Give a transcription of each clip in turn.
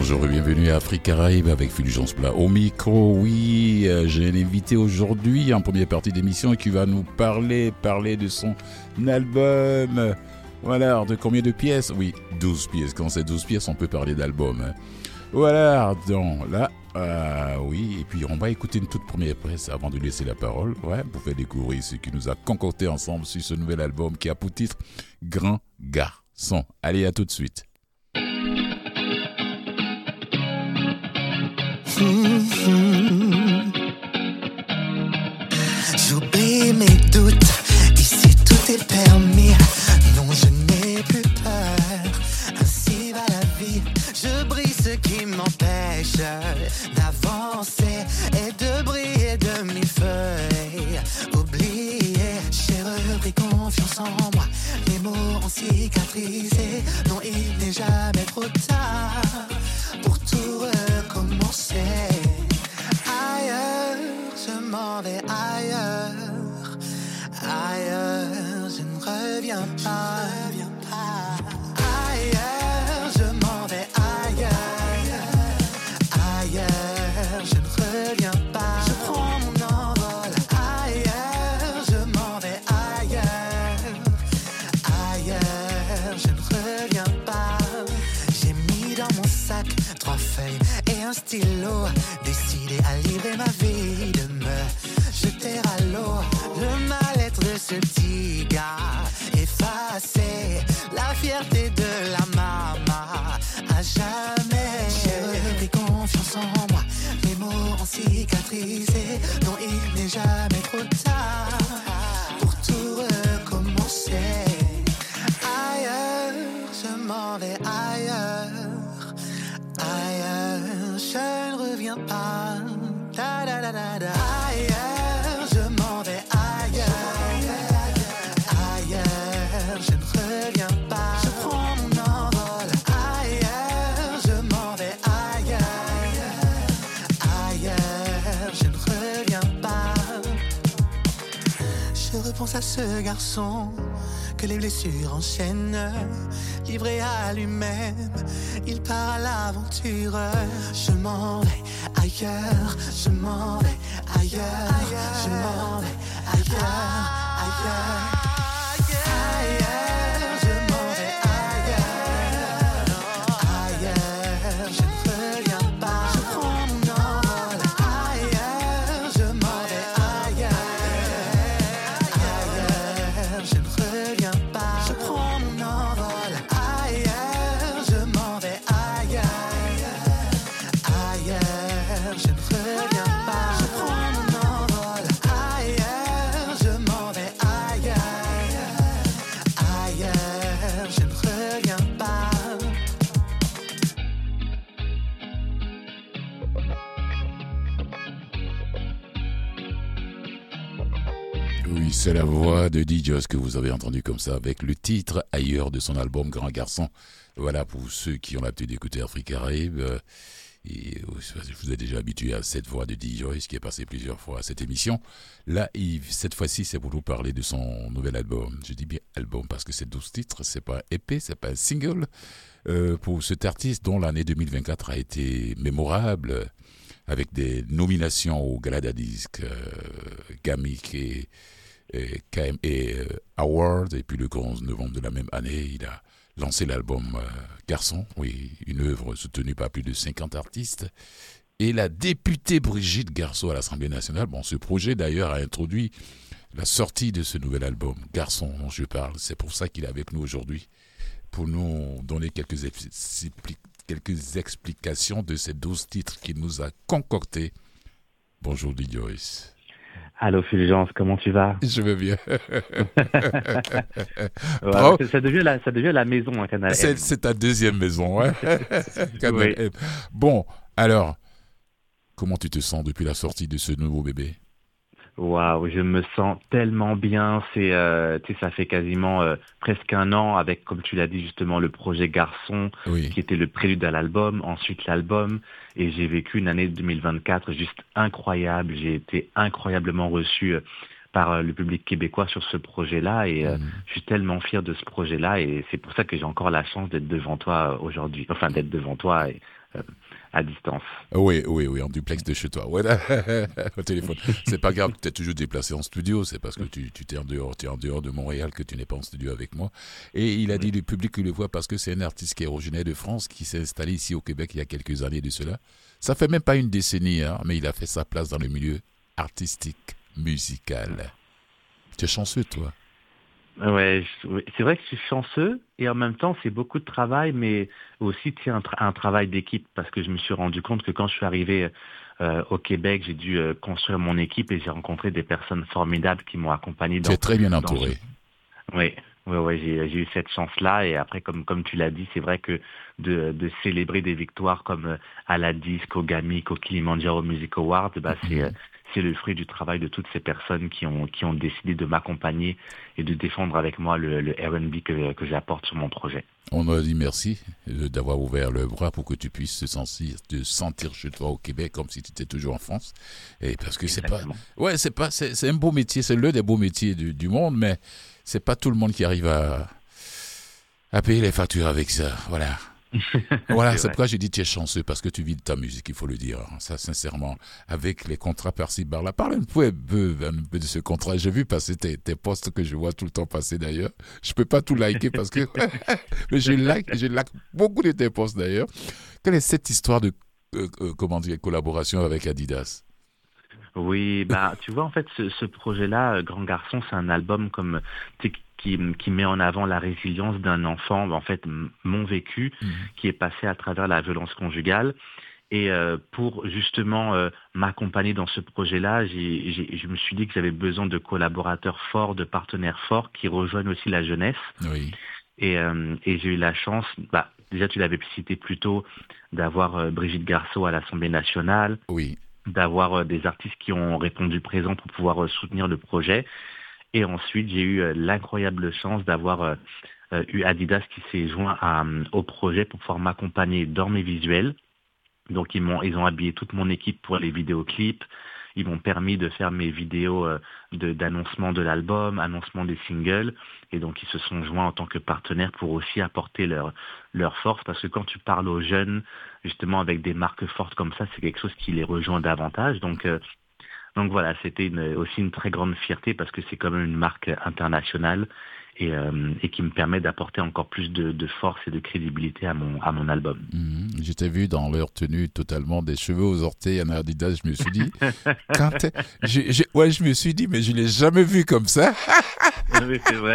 Bonjour et bienvenue à Afrique Caraïbe avec Fulgence Plat au micro. Oui, j'ai un invité aujourd'hui en première partie d'émission qui va nous parler de son album. Voilà, alors de combien de pièces? Oui, 12 pièces. Quand c'est 12 pièces, on peut parler d'album. Voilà, donc là, oui, et puis on va écouter une toute première presse avant de laisser la parole, pour faire découvrir ce qui nous a concocté ensemble sur ce nouvel album qui a pour titre Grand Garçon. Allez, à tout de suite. J'oublie mes doutes, ici tout est permis. Non, je n'ai plus peur, ainsi va la vie. Je brise ce qui m'empêche d'avancer et de briller de mille feuilles. Oubliez, j'ai repris confiance en moi. Les mots ont cicatrisé. Non, il n'est jamais trop tard pour tout recommencer. Ailleurs, je m'en vais ailleurs. Ailleurs, je ne reviens pas. Ailleurs, je m'en vais ailleurs. Ailleurs, je ne reviens pas. Je prends mon envol. Ailleurs, je m'en vais ailleurs. Ailleurs, je ne reviens pas. J'ai mis dans mon sac 3 feuilles et un stylo, décidé à livrer ma vie, de me jeter à l'eau. Le mal-être de ce petit gars, effacer la fierté de la maman à jamais. J'ai repris confiance en moi, mes mots ont cicatrisé. Non, il n'est jamais trop tard pour tout recommencer. Ailleurs, je m'en vais ailleurs. Ailleurs, je ne reviens pas. Da, da, da, da, da. Ailleurs, je m'en vais ailleurs. Ailleurs, je ne reviens pas. Je prends mon envol. Ailleurs, je m'en vais ailleurs. Ailleurs, je ne reviens pas. Je repense à ce garçon que les blessures enchaînent. Livré à lui-même, il part à l'aventure. Je m'en vais ailleurs, je m'en vais ailleurs, je m'en vais ailleurs, ailleurs. Ailleurs, je m'en vais ailleurs. Ailleurs, je ne reviens pas. Je prends mon envol. Ailleurs, je m'en vais ailleurs. Ailleurs, je ne reviens pas. Je prends mon envol. Ailleurs, je m'en vais ailleurs. Ailleurs, je ne reviens pas. Je prends mon envol. Ailleurs, je m'en vais ailleurs. Ailleurs, je ne reviens pas. Oui, c'est la voix de DJ que vous avez entendu comme ça avec le titre Ailleurs de son album Grand Garçon. Voilà pour ceux qui ont l'habitude d'écouter Afrique Caraïbe. Et je vous ai déjà habitué à cette voix de DJ qui est passée plusieurs fois à cette émission. Là, cette fois-ci, c'est pour nous parler de son nouvel album. Je dis bien album parce que c'est 12 titres, c'est pas EP, c'est pas un single. Pour cet artiste dont l'année 2024 a été mémorable, avec des nominations au Gala Disque, Gamic et KMA Award, et puis le 11 novembre de la même année, il a lancé l'album Garçon, oui, une œuvre soutenue par plus de 50 artistes, et la députée Brigitte Garceau à l'Assemblée nationale. Bon, ce projet d'ailleurs a introduit la sortie de ce nouvel album Garçon dont je parle. C'est pour ça qu'il est avec nous aujourd'hui, pour nous donner quelques explications de ces 12 titres qu'il nous a concoctés. Bonjour Lee Joyce. Allô Fulgence, comment tu vas? Je vais bien. Voilà, ça devient la maison à Canal M. C'est ta deuxième maison, ouais. Canal Oui. M. Bon, alors, comment tu te sens depuis la sortie de ce nouveau bébé? Waouh, je me sens tellement bien. Tu sais, ça fait quasiment presque un an avec, comme tu l'as dit justement, le projet Garçon, Oui. qui était le prélude à l'album, ensuite l'album, et j'ai vécu une année 2024 juste incroyable. J'ai été incroyablement reçu par le public québécois sur ce projet-là et je suis tellement fier de ce projet-là et c'est pour ça que j'ai encore la chance d'être devant toi aujourd'hui, enfin d'être devant toi et, à distance. Oui, en duplex de chez toi, voilà, au téléphone. C'est pas grave, tu es toujours déplacé en studio, c'est parce que tu t'es en dehors de Montréal que tu n'es pas en studio avec moi. Et il a dit le public le voit parce que c'est un artiste qui est originaire de France, qui s'est installé ici au Québec il y a quelques années de cela. Ça fait même pas une décennie, hein, mais il a fait sa place dans le milieu artistique, musical. Tu es chanceux, toi. Ouais, c'est vrai que je suis chanceux et en même temps c'est beaucoup de travail, mais aussi un travail d'équipe parce que je me suis rendu compte que quand je suis arrivé au Québec, j'ai dû construire mon équipe et j'ai rencontré des personnes formidables qui m'ont accompagné. Tu es très bien entouré. Oui, j'ai eu cette chance-là et après comme tu l'as dit, c'est vrai que de célébrer des victoires comme à la Disque, au Gamic, au Kilimanjaro Music Award, c'est le fruit du travail de toutes ces personnes qui ont décidé de m'accompagner et de défendre avec moi le R&B que j'apporte sur mon projet. On a dit merci d'avoir ouvert le bras pour que tu puisses te sentir chez toi au Québec comme si tu étais toujours en France. Et parce que c'est un beau métier, c'est l'un des beaux métiers du monde, mais c'est pas tout le monde qui arrive à payer les factures avec ça. Voilà. Voilà, c'est pourquoi j'ai dit tu es chanceux parce que tu vis de ta musique, il faut le dire. Ça, sincèrement, avec les contrats par-ci, par-là. Parle un peu de ce contrat. J'ai vu passer tes posts que je vois tout le temps passer d'ailleurs. Je peux pas tout liker parce que mais je like beaucoup de tes posts d'ailleurs. Quelle est cette histoire de collaboration avec Adidas? Oui, tu vois, en fait, ce projet-là, Grand Garçon, c'est un album qui met en avant la résilience d'un enfant, en fait, mon vécu, qui est passé à travers la violence conjugale. Et pour justement m'accompagner dans ce projet-là, je me suis dit que j'avais besoin de collaborateurs forts, de partenaires forts qui rejoignent aussi la jeunesse. Oui. Et j'ai eu la chance, déjà tu l'avais cité plus tôt, d'avoir Brigitte Garceau à l'Assemblée nationale. Oui. D'avoir des artistes qui ont répondu présent pour pouvoir soutenir le projet. Et ensuite, j'ai eu l'incroyable chance d'avoir eu Adidas qui s'est joint au projet pour pouvoir m'accompagner dans mes visuels. Donc, ils ont habillé toute mon équipe pour les vidéoclips. Ils m'ont permis de faire mes vidéos d'annoncement de l'album, annoncement des singles. Et donc, ils se sont joints en tant que partenaires pour aussi apporter leur force. Parce que quand tu parles aux jeunes, justement, avec des marques fortes comme ça, c'est quelque chose qui les rejoint davantage. Donc voilà, c'était aussi une très grande fierté parce que c'est quand même une marque internationale et qui me permet d'apporter encore plus de force et de crédibilité à mon album. Je t'ai vu dans leur tenue totalement des cheveux aux orteils en Adidas, je me suis dit, je me suis dit, mais je l'ai jamais vu comme ça. Oui, c'est vrai.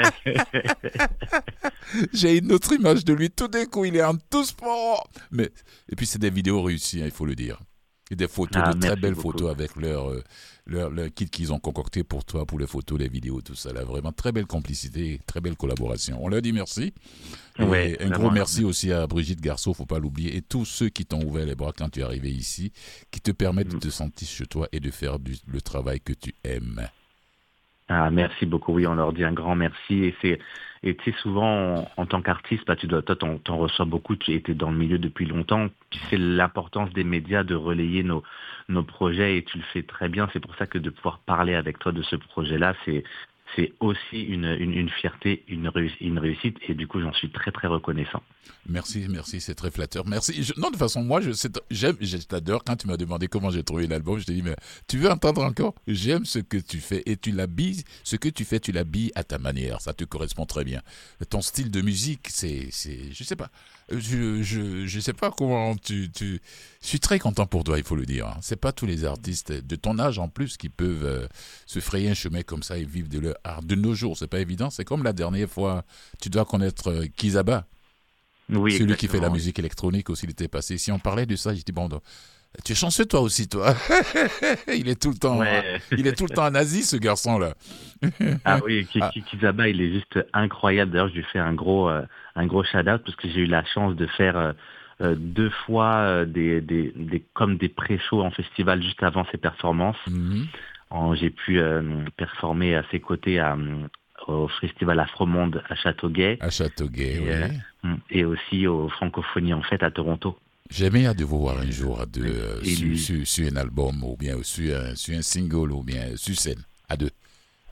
J'ai une autre image de lui, tout d'un coup, il est en tout sport. Et puis c'est des vidéos réussies, il faut le dire. Et des photos, de très belles photos avec leur kit qu'ils ont concocté pour toi, pour les photos, les vidéos, tout ça. Là, vraiment, très belle complicité, très belle collaboration. On leur dit merci. Ouais, un gros merci aussi à Brigitte Garceau, faut pas l'oublier, et tous ceux qui t'ont ouvert les bras quand tu es arrivé ici, qui te permettent de te sentir chez toi et de faire le travail que tu aimes. Merci beaucoup. Oui, on leur dit un grand merci. Et tu sais, souvent, en tant qu'artiste, toi, t'en reçois beaucoup. Tu étais dans le milieu depuis longtemps. Tu sais l'importance des médias de relayer nos projets et tu le fais très bien. C'est pour ça que de pouvoir parler avec toi de ce projet-là, c'est aussi une fierté, une réussite. Et du coup, j'en suis très, très reconnaissant. Merci, c'est très flatteur. Merci. De toute façon, moi, je t'adore. Quand tu m'as demandé comment j'ai trouvé l'album, je t'ai dit, mais tu veux entendre encore? J'aime ce que tu fais et ce que tu fais, tu l'habilles à ta manière. Ça te correspond très bien. Ton style de musique, je sais pas. Je sais pas comment je suis très content pour toi, il faut le dire. C'est pas tous les artistes de ton âge en plus qui peuvent se frayer un chemin comme ça et vivre de leur art. De nos jours, c'est pas évident. C'est comme la dernière fois, tu dois connaître Kizaba. Oui, celui qui fait la musique électronique aussi, il était passé. Si on parlait de ça, je dis bon, donc, tu es chanceux toi aussi, toi. Il est tout le temps en Asie, ce garçon-là. Ah oui, Kizaba, il est juste incroyable. D'ailleurs, je lui fais un gros shout-out parce que j'ai eu la chance de faire 2 fois comme des pré-shows en festival juste avant ses performances. J'ai pu performer à ses côtés au festival Afromonde à Châteauguay. Oui. Et aussi aux Francophonies en fait à Toronto. J'aimerais hâte de vous voir un jour sur un album ou bien sur un single ou bien sur scène, à deux.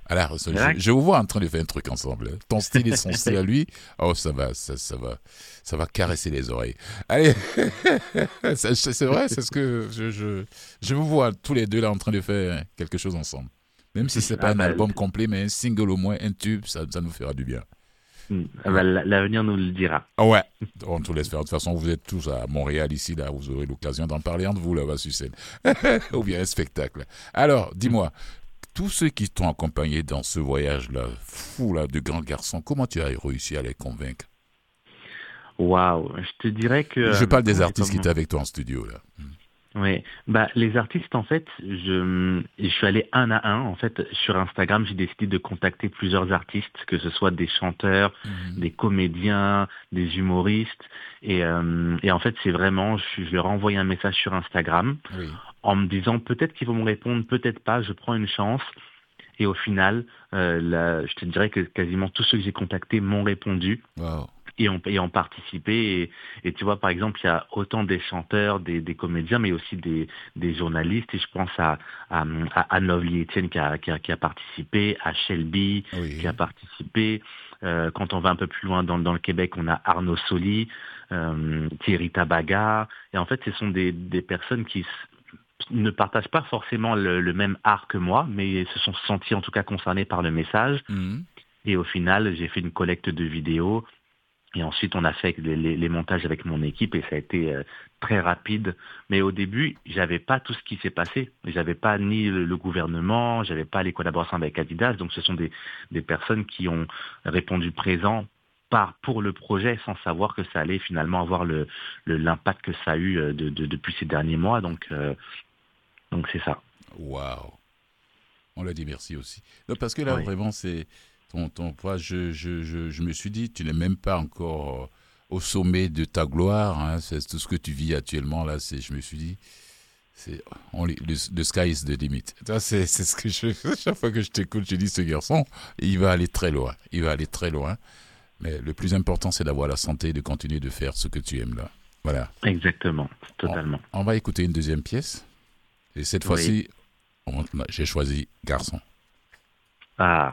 Alors, je vous vois en train de faire un truc ensemble. Hein. Ton style et son style à lui, oh, ça va caresser les oreilles. Allez, c'est vrai, c'est ce que je vous vois tous les deux là en train de faire quelque chose ensemble. Même si c'est pas un album complet, mais un single au moins, un tube, ça nous fera du bien. L'avenir nous le dira. Ouais, on te laisse faire. De toute façon, vous êtes tous à Montréal ici, là, vous aurez l'occasion d'en parler entre vous là-bas sur scène. Ou bien un spectacle. Alors, dis-moi, tous ceux qui t'ont accompagné dans ce voyage-là, fou là, de grand garçon, comment tu as réussi à les convaincre? Waouh, je te dirais que... Je parle des artistes qui étaient avec toi en studio, là. Oui, les artistes, en fait, je suis allé un à un. En fait, sur Instagram, j'ai décidé de contacter plusieurs artistes, que ce soit des chanteurs, des comédiens, des humoristes. Et en fait, c'est vraiment, je leur ai envoyé un message sur Instagram en me disant peut-être qu'ils vont me répondre, peut-être pas, je prends une chance. Et au final, je te dirais que quasiment tous ceux que j'ai contactés m'ont répondu. Wow. Et ont participé. Et tu vois, par exemple, il y a autant des chanteurs, des comédiens, mais aussi des journalistes. Et je pense à Anne Lovely-Etienne qui a participé, à Shelby qui a participé. Quand on va un peu plus loin dans le Québec, on a Arnaud Soli, Thierry Tabaga. Et en fait, ce sont des personnes qui ne partagent pas forcément le même art que moi, mais se sont sentis en tout cas concernés par le message. Et au final, j'ai fait une collecte de vidéos. Et ensuite, on a fait les montages avec mon équipe et ça a été très rapide. Mais au début, j'avais pas tout ce qui s'est passé. J'avais pas ni le gouvernement, j'avais pas les collaborations avec Adidas. Donc, ce sont des personnes qui ont répondu présent pour le projet sans savoir que ça allait finalement avoir l'impact que ça a eu depuis ces derniers mois. Donc c'est ça. Waouh. On l'a dit merci aussi. Non, parce que là, vraiment, c'est... Ton poids, je me suis dit, tu n'es même pas encore au sommet de ta gloire. Hein, c'est tout ce que tu vis actuellement. Là, je me suis dit, the sky is the limit. C'est ce que chaque fois que je t'écoute, je dis, ce garçon, il va aller très loin. Il va aller très loin. Mais le plus important, c'est d'avoir la santé et de continuer de faire ce que tu aimes là. Voilà. Exactement, totalement. On va écouter une deuxième pièce. Et cette fois-ci, j'ai choisi Garçon. Ah.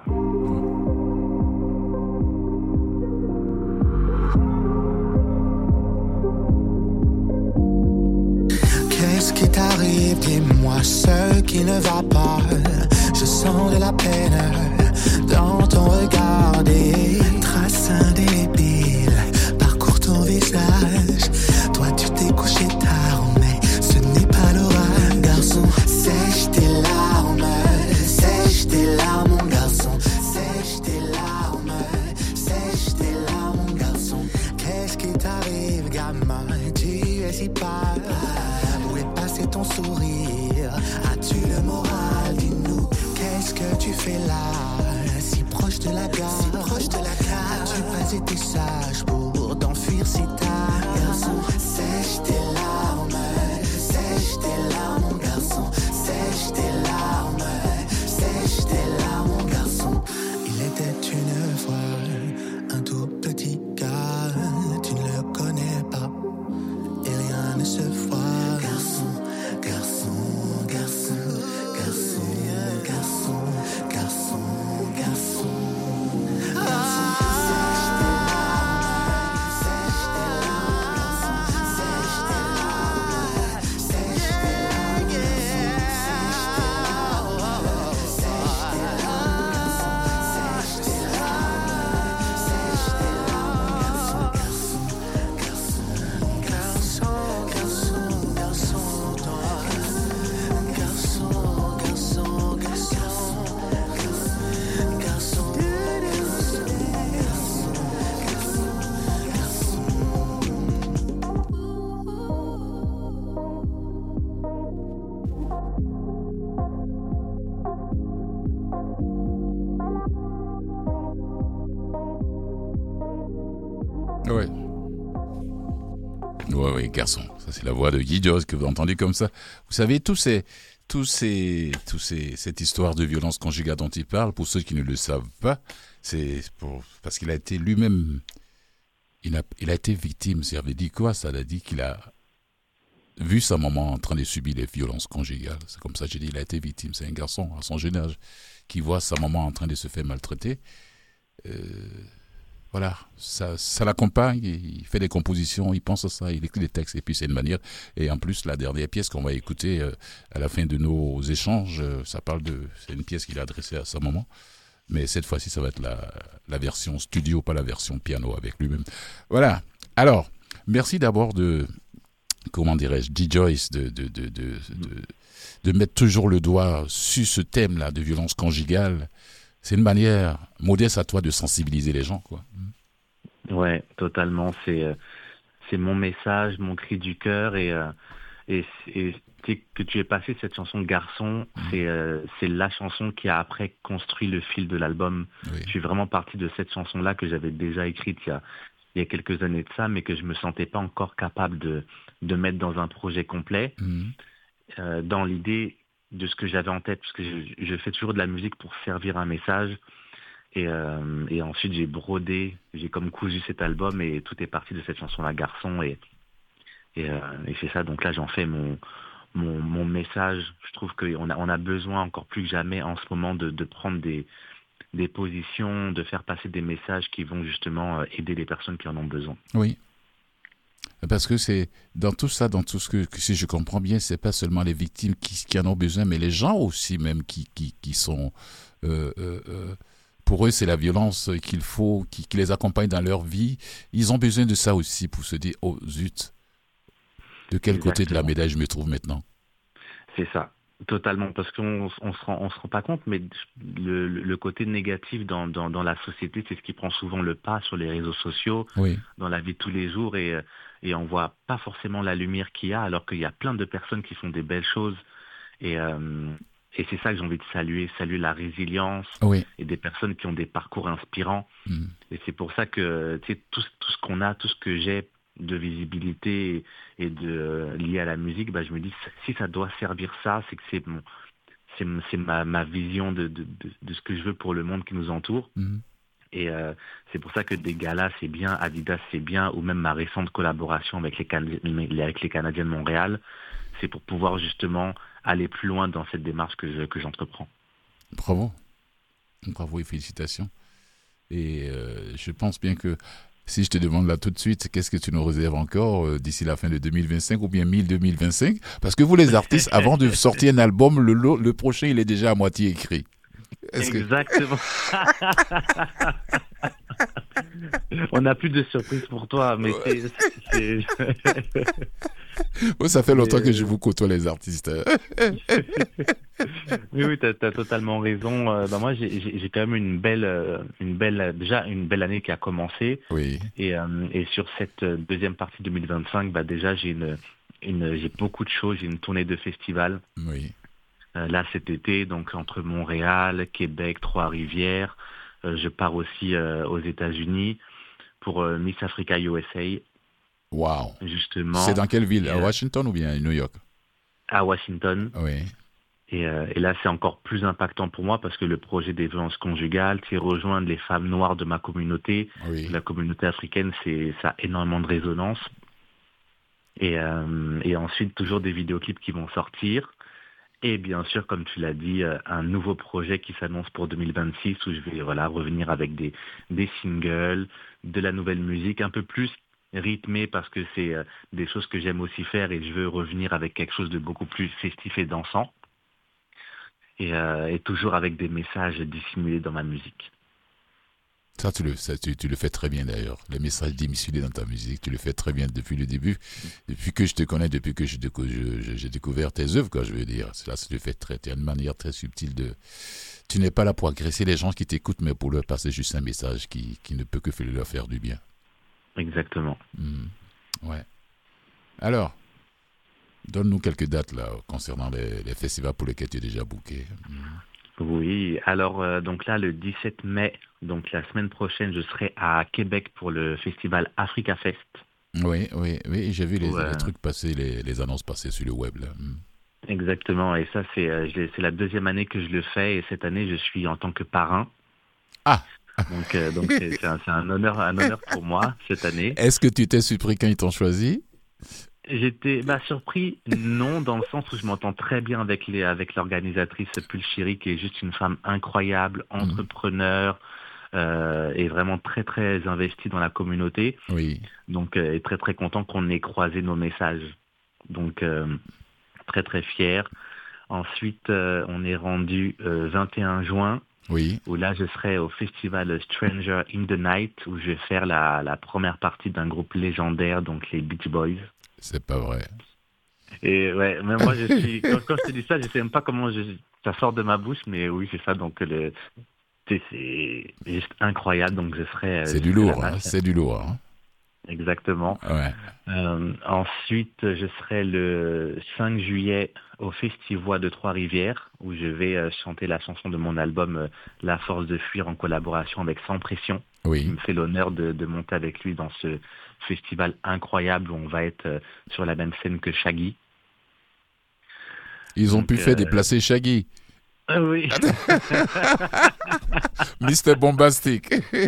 Qu'est-ce qui t'arrive? Dis-moi ce qui ne va pas. Je sens de la peine dans ton regard. Des traces indélébiles parcourent ton visage. Toi tu t'es couché tard, mais ce n'est pas l'orage. Garçon, sèche tes larmes, mon garçon. Sèche tes larmes, mon garçon. Qu'est-ce qui t'arrive, gamin? Tu es si pâle. Ton sourire, as-tu le moral? Dis-nous, qu'est-ce que tu fais là? Si proche de la gare, as-tu pas été sage pour t'enfuir si tard? Garçon, sèche tes larmes, mon garçon. Sèche tes larmes, mon garçon. Il était une fois un tout petit gars, tu ne le connais pas et rien ne se voit. Oui, garçon. Ça, c'est la voix de Guy Joz que vous entendez comme ça. Vous savez, cette histoire de violence conjugale dont il parle, pour ceux qui ne le savent pas, parce qu'il a été lui-même, il a été victime. Ça veut dire quoi? Ça veut dire qu'il a vu sa maman en train de subir les violences conjugales, c'est comme ça que j'ai dit, il a été victime, c'est un garçon à son jeune âge qui voit sa maman en train de se faire maltraiter. Voilà, ça l'accompagne, il fait des compositions, il pense à ça, il écrit des textes, et puis c'est une manière. Et en plus, la dernière pièce qu'on va écouter à la fin de nos échanges, c'est une pièce qu'il a adressée à sa maman. Mais cette fois-ci, ça va être la version studio, pas la version piano avec lui-même. Voilà. Alors, merci d'abord comment dirais-je, D-Joyce, de mettre toujours le doigt sur ce thème-là de violence conjugale. C'est une manière modeste à toi de sensibiliser les gens, quoi. Ouais, totalement. C'est mon message, mon cri du cœur et que tu aies passé cette chanson Garçon, c'est la chanson qui a après construit le fil de l'album. Oui. Je suis vraiment parti de cette chanson-là que j'avais déjà écrite il y a quelques années de ça, mais que je me sentais pas encore capable de mettre dans un projet complet, dans l'idée de ce que j'avais en tête, parce que je fais toujours de la musique pour servir un message. Et ensuite, j'ai comme cousu cet album et tout est parti de cette chanson-là, Garçon. Et c'est ça, donc là, j'en fais mon message. Je trouve qu'on a besoin encore plus que jamais en ce moment de prendre des positions, de faire passer des messages qui vont justement aider les personnes qui en ont besoin. Oui. Parce que c'est dans tout ça, dans tout ce que si je comprends bien, c'est pas seulement les victimes qui en ont besoin, mais les gens aussi même qui sont... pour eux, c'est la violence qu'il faut, qui les accompagne dans leur vie. Ils ont besoin de ça aussi pour se dire, oh zut, de quel côté de la médaille je me trouve maintenant? C'est ça, totalement, parce qu'on se rend pas compte, mais le côté négatif dans la société, c'est ce qui prend souvent le pas sur les réseaux sociaux, oui, dans la vie de tous les jours, et on voit pas forcément la lumière qu'il y a, alors qu'il y a plein de personnes qui font des belles choses, et c'est ça que j'ai envie de saluer la résilience, oui, et des personnes qui ont des parcours inspirants, et c'est pour ça que tout ce qu'on a, tout ce que j'ai de visibilité et lié à la musique, je me dis, si ça doit servir ça, c'est que c'est ma vision de ce que je veux pour le monde qui nous entoure. Et c'est pour ça que des galas, c'est bien, Adidas, c'est bien, ou même ma récente collaboration avec les Canadiens de Montréal, c'est pour pouvoir justement aller plus loin dans cette démarche que j'entreprends. Bravo et félicitations. Et je pense bien que si je te demande là tout de suite, qu'est-ce que tu nous réserves encore d'ici la fin de 2025 ou bien 2025? Parce que vous, les artistes, avant de sortir un album, le prochain, il est déjà à moitié écrit. Exactement. On n'a plus de surprise pour toi, mais c'est... Oh, ça fait longtemps que je vous côtoie, les artistes. Oui, t'as totalement raison. Moi, j'ai quand même une belle année qui a commencé. Oui. Et sur cette deuxième partie 2025, déjà j'ai j'ai beaucoup de choses. J'ai une tournée de festivals. Oui. Là cet été, donc entre Montréal, Québec, Trois-Rivières. Je pars aussi aux États-Unis pour Miss Africa USA. Wow. Justement. C'est dans quelle ville? À Washington ou bien à New York? À Washington. Oui. Et là, c'est encore plus impactant pour moi parce que le projet des violences conjugales, c'est rejoindre les femmes noires de ma communauté. Oui. La communauté africaine, ça a énormément de résonance. Et ensuite, toujours des vidéoclips qui vont sortir. Et bien sûr, comme tu l'as dit, un nouveau projet qui s'annonce pour 2026 où je vais revenir avec des singles, de la nouvelle musique, un peu plus rythmé parce que c'est des choses que j'aime aussi faire et je veux revenir avec quelque chose de beaucoup plus festif et dansant. Et toujours avec des messages dissimulés dans ma musique. Ça, tu le fais très bien d'ailleurs. Les messages dissimulés dans ta musique, tu le fais très bien depuis le début. Depuis que je te connais, depuis que j'ai découvert tes œuvres, quoi, je veux dire. Là, tu le fais tu as une manière très subtile de... Tu n'es pas là pour agresser les gens qui t'écoutent, mais pour leur passer juste un message qui ne peut que leur faire du bien. Exactement. Ouais. Alors, donne-nous quelques dates là concernant les festivals pour lesquels tu es déjà booké. Oui, alors donc là le 17 mai, donc la semaine prochaine, je serai à Québec pour le festival Africa Fest. Oui, j'ai vu les trucs passer, les annonces passer sur le web là. Exactement, et ça c'est la deuxième année que je le fais et cette année je suis en tant que parrain. Ah. Donc c'est un honneur pour moi cette année. Est-ce que tu t'es surpris quand ils t'ont choisi? J'étais surpris, non, dans le sens où je m'entends très bien avec l'organisatrice Pulchiri, qui est juste une femme incroyable, entrepreneur, et vraiment très très investie dans la communauté. Oui. Donc, et très très content qu'on ait croisé nos messages. Donc, très très fier. Ensuite, on est rendu 21 juin. Oui. Où là, je serai au festival Stranger in the Night, où je vais faire la première partie d'un groupe légendaire, donc les Beach Boys. C'est pas vrai. Et ouais, même moi, quand je te dis ça, je sais même pas comment ça sort de ma bouche, mais oui, c'est ça. Donc, c'est juste incroyable. Donc, je serai. C'est du lourd, c'est du lourd. Hein. Exactement. Ouais. Ensuite, je serai le 5 juillet au Festivois de Trois-Rivières, où je vais chanter la chanson de mon album La Force de Fuir en collaboration avec Sans Pression. Oui. Il me fait l'honneur de monter avec lui dans ce festival incroyable où on va être sur la même scène que Shaggy. Ils ont pu faire déplacer Shaggy. Oui. Mr. Bombastic.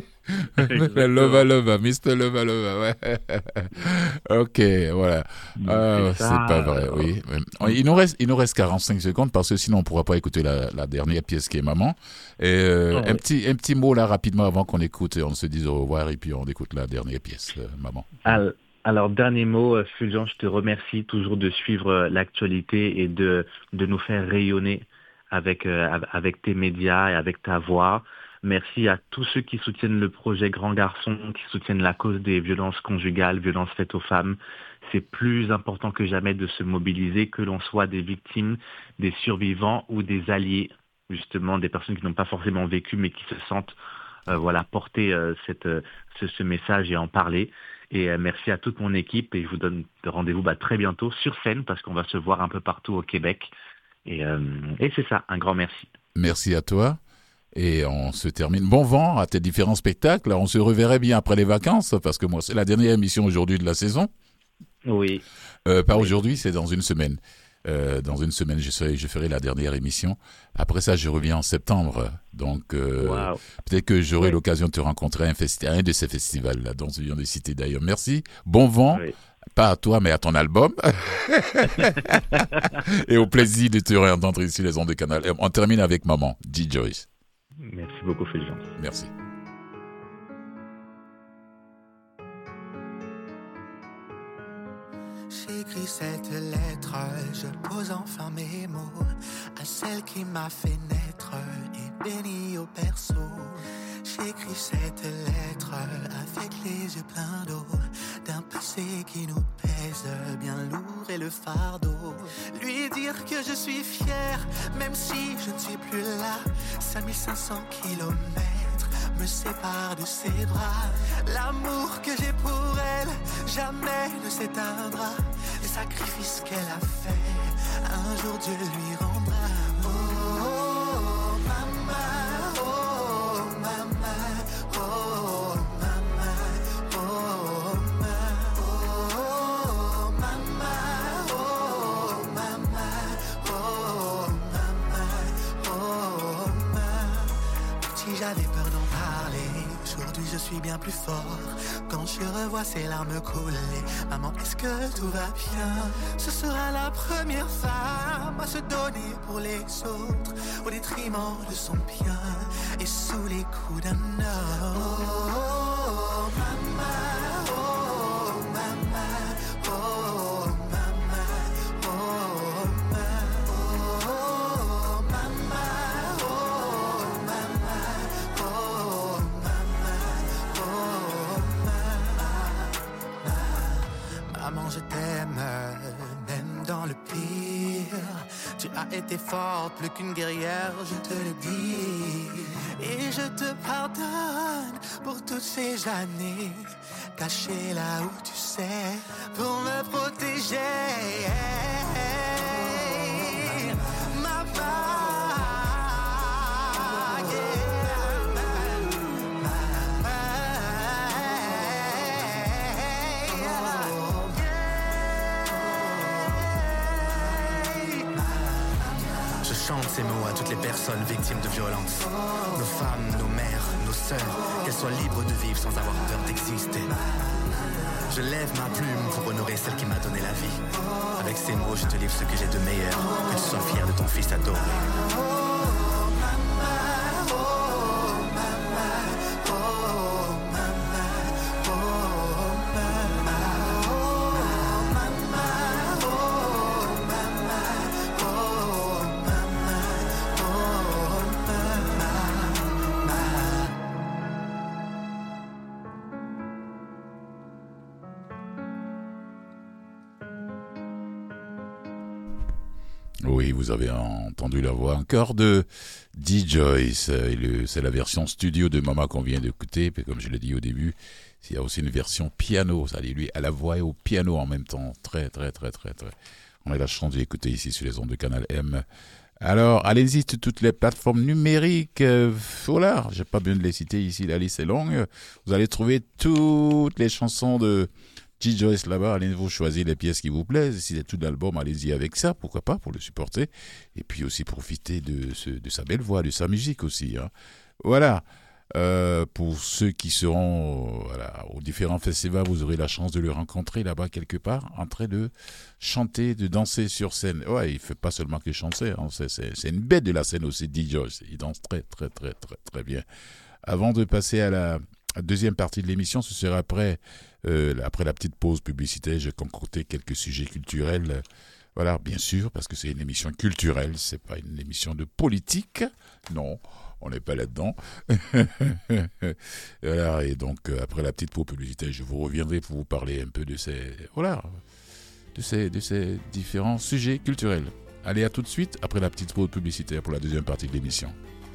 Lova, Mr. Lova, ouais. Ok, voilà. C'est pas vrai, oui. Il nous reste 45 secondes parce que sinon on ne pourra pas écouter la dernière pièce qui est Maman. Et un petit mot là rapidement avant qu'on écoute et on se dise au revoir et puis on écoute la dernière pièce, Maman. Alors, dernier mot, Fulgence, je te remercie toujours de suivre l'actualité et de nous faire rayonner avec tes médias et avec ta voix. Merci à tous ceux qui soutiennent le projet Grand Garçon, qui soutiennent la cause des violences conjugales, violences faites aux femmes. C'est plus important que jamais de se mobiliser, que l'on soit des victimes, des survivants ou des alliés, justement des personnes qui n'ont pas forcément vécu mais qui se sentent porter ce message et en parler. Et merci à toute mon équipe et je vous donne rendez-vous très bientôt sur scène parce qu'on va se voir un peu partout au Québec. Et c'est ça, un grand merci. Merci à toi. Et on se termine. Bon vent à tes différents spectacles. On se reverrait bien après les vacances, parce que moi, c'est la dernière émission aujourd'hui de la saison. Oui. Pas aujourd'hui, c'est dans une semaine. Dans une semaine, je ferai la dernière émission. Après ça, je reviens en septembre. Donc, peut-être que j'aurai l'occasion de te rencontrer à un de ces festivals-là, dont je viens de citer d'ailleurs. Merci. Bon vent. Oui. Pas à toi, mais à ton album. Et au plaisir de te réentendre ici, les ondes de Canal. On termine avec Maman, G. Joyce. Merci beaucoup, Fulgence. Merci. J'écris cette lettre, je pose enfin mes mots à celle qui m'a fait naître et béni au berceau. J'écris cette lettre avec les yeux pleins d'eau d'un passé qui nous pèse bien lourd et le fardeau. Lui dire que je suis fier, même si je ne suis plus là. 5500 kilomètres me séparent de ses bras. L'amour que j'ai pour elle jamais ne s'éteindra. Les sacrifices qu'elle a fait, un jour Dieu lui rendra. J'avais peur d'en parler, aujourd'hui je suis bien plus fort. Quand je revois ses larmes couler, maman, est-ce que tout va bien? Ce sera la première femme à se donner pour les autres, au détriment de son bien et sous les coups d'un homme. Oh, maman, oh, maman, oh, maman, oh, maman, je t'aime, même dans le pire. Tu as été forte, plus qu'une guerrière, je te le dis. Et je te pardonne pour toutes ces années cachées là où tu sais, pour me protéger. Chante ces mots à toutes les personnes victimes de violence. Nos femmes, nos mères, nos sœurs, qu'elles soient libres de vivre sans avoir peur d'exister. Je lève ma plume pour honorer celle qui m'a donné la vie. Avec ces mots, je te livre ce que j'ai de meilleur. Que tu sois fier de ton fils adoré. Oui, vous avez entendu la voix encore de D-Joyce. C'est la version studio de Mama qu'on vient d'écouter. Puis comme je l'ai dit au début, il y a aussi une version piano. Ça dit lui à la voix et au piano en même temps. Très. On a la chance de l'écouter ici sur les ondes de Canal M. Alors, allez-y sur toutes les plateformes numériques. Voilà, j'ai pas besoin de les citer ici. La liste est longue. Vous allez trouver toutes les chansons de D-Joyce là-bas. Allez vous choisir les pièces qui vous plaisent. Si c'est tout l'album, allez-y avec ça. Pourquoi pas, pour le supporter. Et puis aussi profiter de sa belle voix, de sa musique aussi. Hein. Voilà. Pour ceux qui seront aux différents festivals, vous aurez la chance de le rencontrer là-bas quelque part, en train de chanter, de danser sur scène. Ouais, il ne fait pas seulement que chanter, hein. C'est une bête de la scène aussi, D-Joyce. Il danse très bien. Avant de passer à la deuxième partie de l'émission, ce sera après la petite pause publicitaire, j'ai concocté quelques sujets culturels. Voilà, bien sûr, parce que c'est une émission culturelle, c'est pas une émission de politique. Non, on n'est pas là-dedans. Voilà, et donc, après la petite pause publicitaire, je vous reviendrai pour vous parler un peu de ces différents sujets culturels. Allez, à tout de suite, après la petite pause publicitaire pour la deuxième partie de l'émission.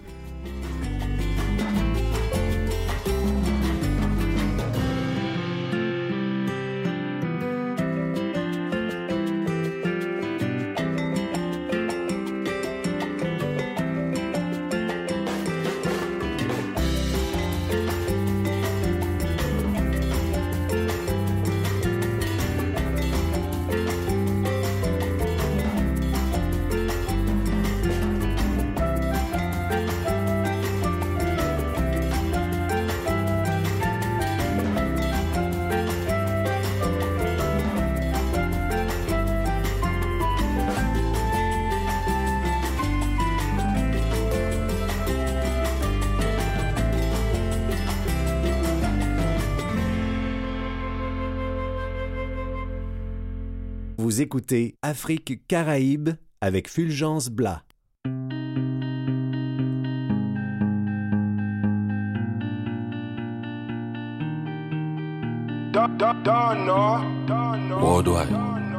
Vous écoutez Afrique Caraïbes avec Fulgence Blas. Worldwide.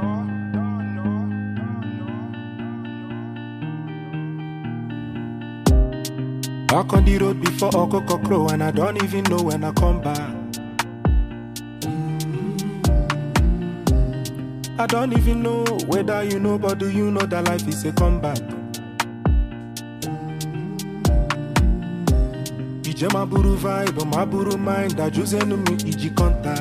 Walk on the road before Okoko crow, and I don't even know when I come back. I don't even know whether you know, but do you know that life is a comeback? Ije maburu vibe, maburu mind, that juse no me iji konta.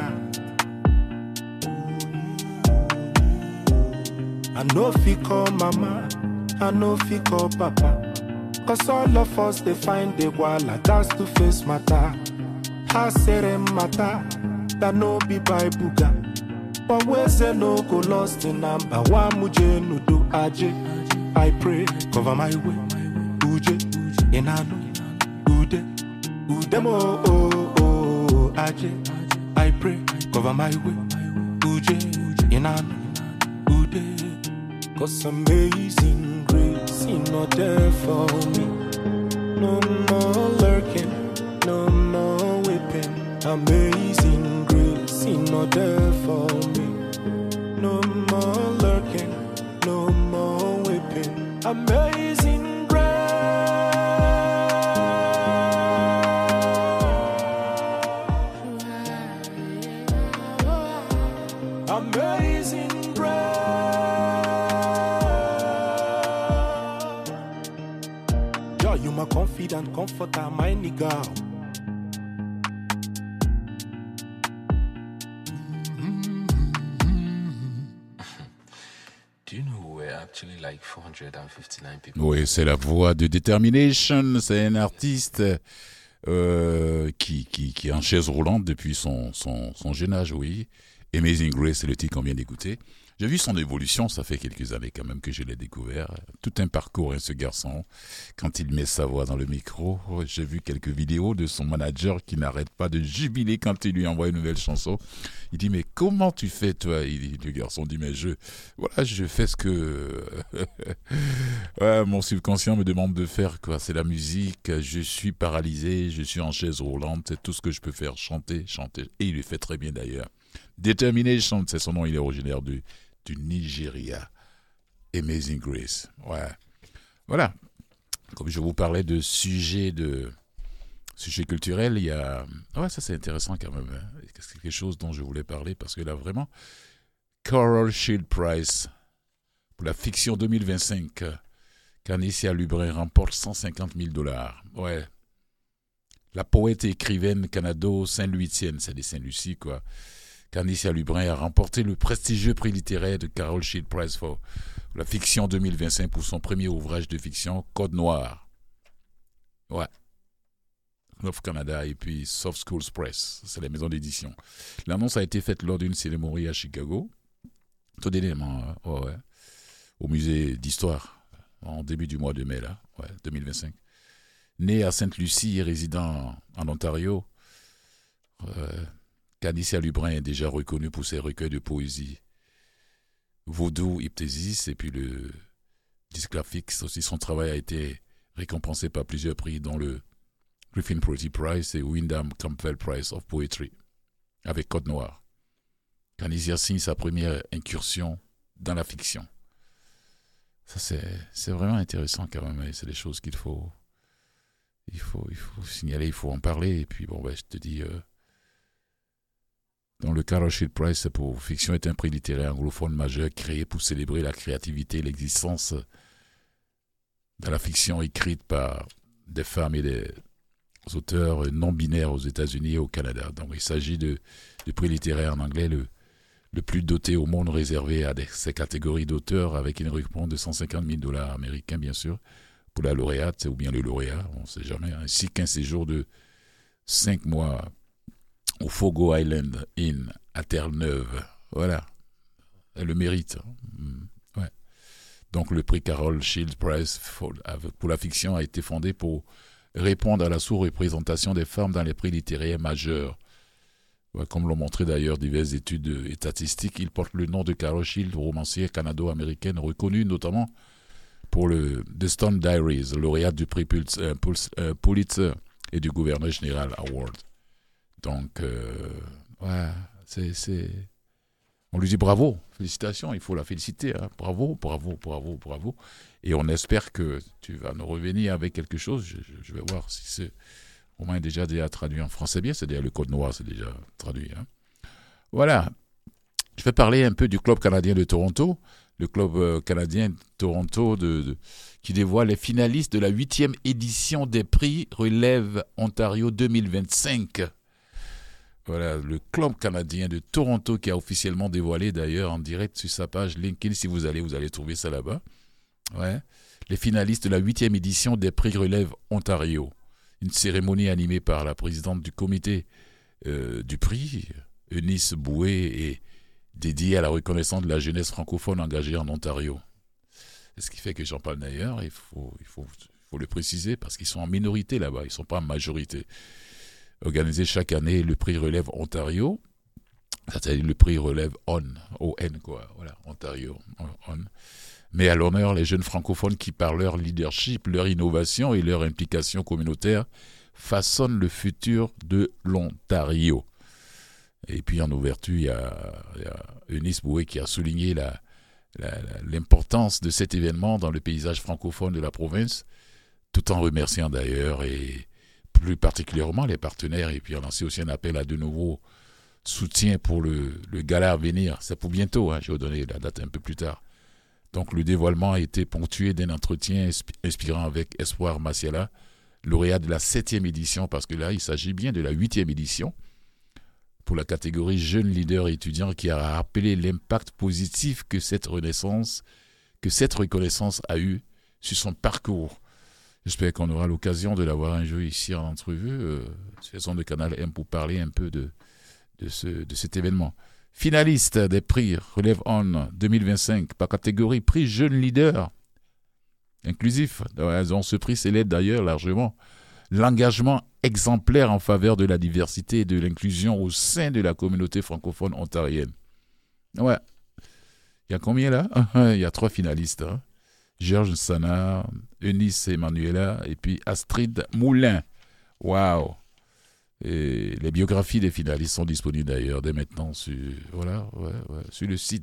I know fi call mama, I know fi call papa. Cause all of us, they find the wala, that's to face matter. Hasere matter, that no be by buga. But where's no go lost in number? Wa muje no do aje. I pray, cover my way. Uje, inano, ude, udemo, oh, aje. I pray, cover my way. Uje, inano, ude. Cause amazing grace is not there for me. No more lurking, no more whipping. Amazing grace is not there for me. No more lurking, no more whipping. Amazing grace. Amazing grace. Yo, you my confident comforter, my nigga. Like 459 people. Oui, c'est la voix de Determination. C'est un artiste qui est en chaise roulante depuis son jeune âge, oui. Amazing Grace, c'est le titre qu'on vient d'écouter. J'ai vu son évolution, ça fait quelques années quand même que je l'ai découvert. Tout un parcours, ce garçon. Quand il met sa voix dans le micro, j'ai vu quelques vidéos de son manager qui n'arrête pas de jubiler quand il lui envoie une nouvelle chanson. Il dit, mais comment tu fais, toi? Le garçon dit, mais je fais ce que mon subconscient me demande de faire, quoi. C'est la musique, je suis paralysé, je suis en chaise roulante, c'est tout ce que je peux faire, chanter. Et il le fait très bien d'ailleurs. Determination, c'est son nom, il est originaire du Nigeria. Amazing Grace. Ouais. Voilà. Comme je vous parlais de sujets culturels, il y a... Ouais, ça c'est intéressant quand même. C'est quelque chose dont je voulais parler parce que là vraiment, Coral Shield Prize pour la fiction 2025, Canicia Lubrin remporte $150,000. Ouais. La poète et écrivaine canado-saint-louisienne, c'est des Saint-Lucie quoi. Canicia Lubrin a remporté le prestigieux prix littéraire de Coral Shield Prize pour la fiction 2025 pour son premier ouvrage de fiction, Code Noir. Ouais. North Canada et puis Soft Schools Press, c'est la maison d'édition. L'annonce a été faite lors d'une cérémonie à Chicago, tout dernièrement, au musée d'histoire, en début du mois de mai, 2025. Né à Sainte-Lucie et résident en Ontario, Canicia Lubrin est déjà reconnu pour ses recueils de poésie. Vaudou, Hyptésis et puis le disque graphique. Aussi, son travail a été récompensé par plusieurs prix, dont le Griffin Poetry Prize et Wyndham Campbell Prize of Poetry, avec Code Noir. Canicia signe sa première incursion dans la fiction. Ça, c'est vraiment intéressant quand même. C'est des choses qu'il faut signaler, il faut en parler. Et puis, je te dis... Dans le Coral Shield Prize pour fiction est un prix littéraire anglophone majeur créé pour célébrer la créativité et l'existence de la fiction écrite par des femmes et des auteurs non-binaires aux États-Unis et au Canada. Donc il s'agit du prix littéraire en anglais le plus doté au monde, réservé à ces catégories d'auteurs avec une récompense de $150,000 américains bien sûr pour la lauréate ou bien le lauréat, on ne sait jamais, ainsi qu'un séjour de 5 mois au Fogo Island Inn à Terre-Neuve. Voilà. Elle le mérite. Ouais. Donc le prix Coral Shield Prize pour la fiction a été fondé pour répondre à la sous-représentation des femmes dans les prix littéraires majeurs. Ouais, comme l'ont montré d'ailleurs diverses études et statistiques, il porte le nom de Coral Shield, romancière canado-américaine reconnue notamment pour le The Stone Diaries, lauréate du prix Pulitzer et du Gouverneur Général Award. Donc, on lui dit bravo, félicitations, il faut la féliciter, hein. Bravo. Et on espère que tu vas nous revenir avec quelque chose. Je vais voir si c'est au moins déjà traduit en français bien, c'est-à-dire le Code Noir, c'est déjà traduit. Hein. Voilà, je vais parler un peu du Club canadien de Toronto, le Club canadien de Toronto qui dévoile les finalistes de la 8e édition des prix Relève Ontario 2025. Voilà, le Club canadien de Toronto qui a officiellement dévoilé d'ailleurs en direct sur sa page LinkedIn. Si vous allez trouver ça là-bas. Ouais. Les finalistes de la 8e édition des prix Relève Ontario. Une cérémonie animée par la présidente du comité du prix, Eunice Boué, et dédiée à la reconnaissance de la jeunesse francophone engagée en Ontario. C'est ce qui fait que j'en parle d'ailleurs. Il faut le préciser parce qu'ils sont en minorité là-bas. Ils ne sont pas en majorité. Organisé chaque année le prix Relève Ontario, c'est-à-dire le prix Relève O-N quoi, voilà, Ontario, on. Mais à l'honneur, les jeunes francophones qui, par leur leadership, leur innovation et leur implication communautaire, façonnent le futur de l'Ontario. Et puis en ouverture, il y a Eunice Boué qui a souligné l'importance de cet événement dans le paysage francophone de la province, tout en remerciant d'ailleurs et plus particulièrement les partenaires, et puis on lancé aussi un appel à de nouveaux soutiens pour le gala à venir. C'est pour bientôt, hein, je vais vous donner la date un peu plus tard. Donc le dévoilement a été ponctué d'un entretien inspirant avec Espoir Massiala, lauréat de la 7e édition, parce que là il s'agit bien de la 8e édition, pour la catégorie jeunes leaders et étudiants, qui a rappelé l'impact positif que cette reconnaissance a eu sur son parcours. J'espère qu'on aura l'occasion de l'avoir un jour ici en entrevue, sur les ondes de Canal M, pour parler un peu de cet événement. Finaliste des prix Relève On 2025 par catégorie prix Jeune Leader inclusif. Dans ce prix célèbre d'ailleurs largement l'engagement exemplaire en faveur de la diversité et de l'inclusion au sein de la communauté francophone ontarienne. Ouais. Il y a combien là? Il y a 3 finalistes. Hein? Georges Sana, Eunice Emmanuela et puis Astrid Moulin. Waouh! Et les biographies des finalistes sont disponibles d'ailleurs dès maintenant sur, sur le site